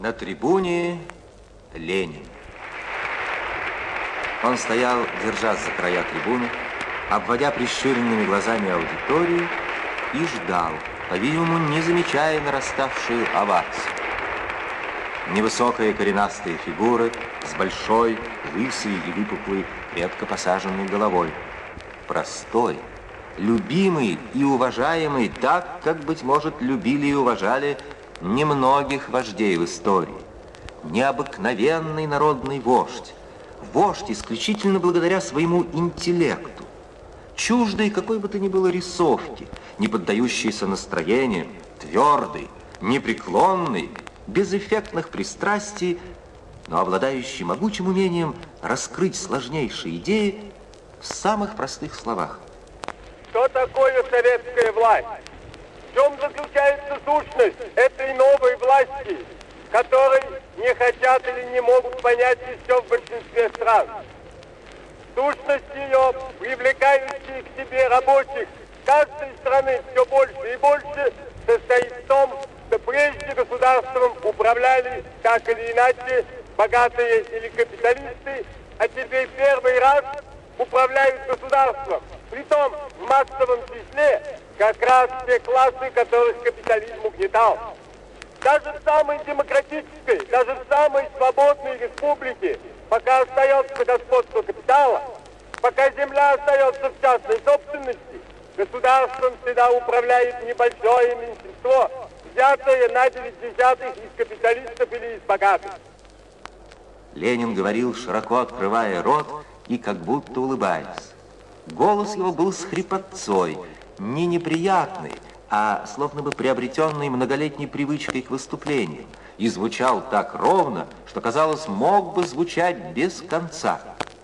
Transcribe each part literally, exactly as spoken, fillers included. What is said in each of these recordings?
На трибуне Ленин. Он стоял, держась за края трибуны, обводя прищуренными глазами аудиторию и ждал, по-видимому, не замечая нараставшую овацию. Невысокая коренастая фигура с большой, лысой и выпуклой, редко посаженной головой. Простой, любимый и уважаемый так, как, быть может, любили и уважали немногих вождей в истории. Необыкновенный народный вождь. Вождь исключительно благодаря своему интеллекту. Чуждый какой бы то ни было рисовки, не поддающийся настроениям, твердый, непреклонный, без эффектных пристрастий, но обладающий могучим умением раскрыть сложнейшие идеи в самых простых словах. Что такое советская власть? В чем заключается сущность этой новой власти, которой не хотят или не могут понять еще в большинстве стран? Сущность ее, привлекающая к себе рабочих каждой страны все больше и больше, состоит в том, что прежде государством управляли так или иначе богатые или капиталисты, а теперь первый раз управляют государством. Притом в массовом числе как раз те классы, которых капитализм угнетал. Даже в самой демократической, даже в самой свободной республике, пока остается господство капитала, пока земля остается в частной собственности, государством всегда управляет небольшое меньшинство, взятое на девять десятых из капиталистов или из богатых. Ленин говорил, широко открывая рот и как будто улыбаясь. Голос его был с хрипотцой, не неприятный, а словно бы приобретенный многолетней привычкой к выступлению, и звучал так ровно, что, казалось, мог бы звучать без конца.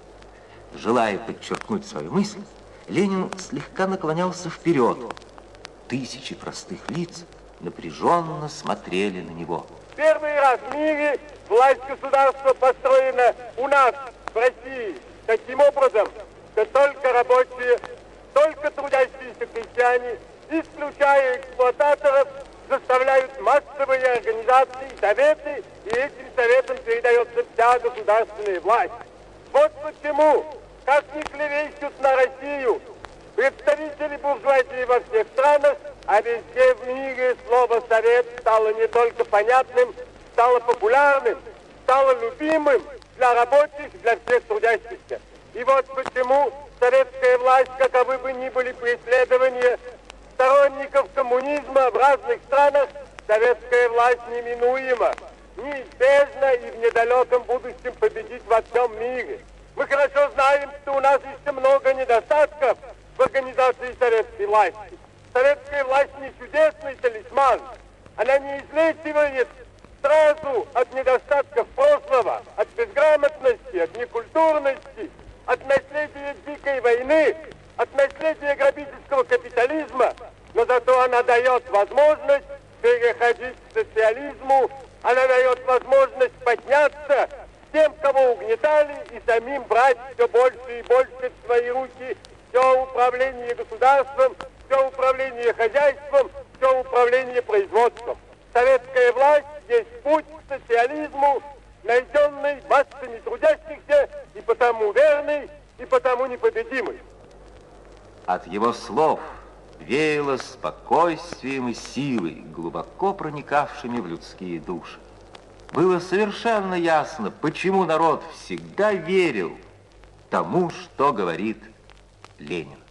Желая подчеркнуть свою мысль, Ленин слегка наклонялся вперед. Тысячи простых лиц напряженно смотрели на него. Первый раз в мире власть государства построена у нас, в России, таким образом, что только рабочие, только трудящиеся крестьяне, исключая эксплуататоров, заставляют массовые организации, советы, и этим советам передается вся государственная власть. Вот почему, как ни клевещут на Россию представители буржуазии во всех странах, а везде в мире слово «совет» стало не только понятным, стало популярным, стало любимым для рабочих, для всех трудящихся. И вот почему советская власть, каковы бы ни были преследования сторонников коммунизма в разных странах, советская власть неминуема, неизбежна и в недалеком будущем победит во всем мире. Мы хорошо знаем, что у нас еще много недостатков в организации советской власти. Советская власть не чудесный талисман. Она не излечивает сразу от недостатков прошлого, от безграмотности, от некультурности, от наследия дикой войны, от наследия грабительского капитализма, но зато она дает возможность переходить к социализму, она дает возможность подняться тем, кого угнетали, и самим брать все больше и больше в свои руки все управление государством, все управление хозяйством, все управление производством. Советская власть есть путь к социализму, найденный массами трудящихся, и потому верный, и потому непобедимый. От его слов веяло спокойствием и силой, глубоко проникавшими в людские души. Было совершенно ясно, почему народ всегда верил тому, что говорит Ленин.